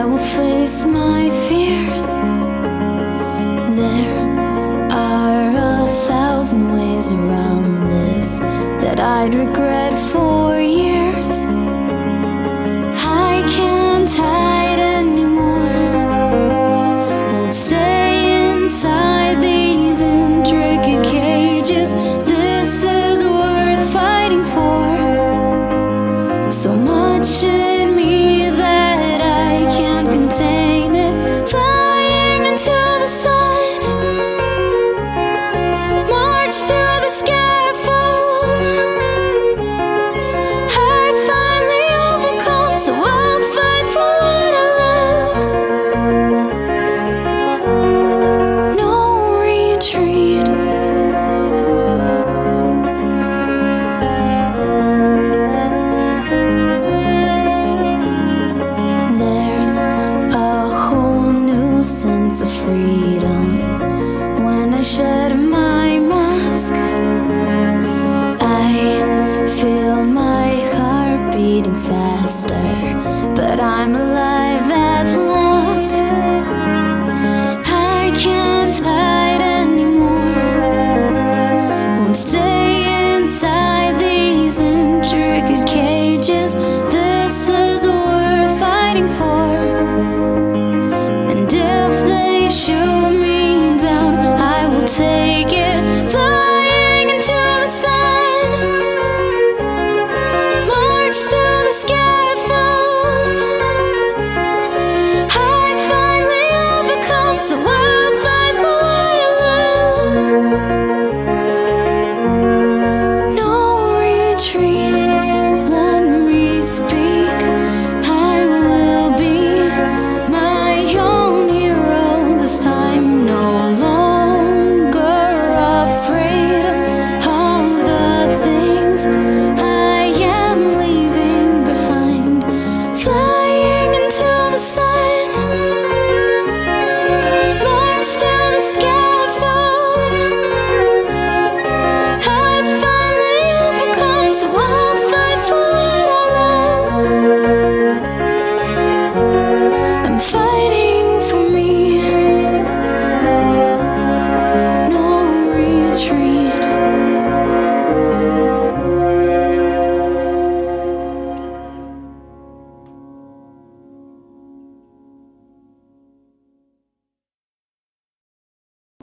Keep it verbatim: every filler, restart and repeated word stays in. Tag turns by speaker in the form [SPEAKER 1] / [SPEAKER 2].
[SPEAKER 1] I will face my fears. There are a thousand ways around this that I'd regret for years. I can't hide anymore, won't stay inside these intricate cages. This is worth fighting for. So much in me that I can't contain it, flying into the sun, march to the scaffold. I finally overcome, so I'll fight for what I love. No retreat. There's a whole new sense of freedom when I shed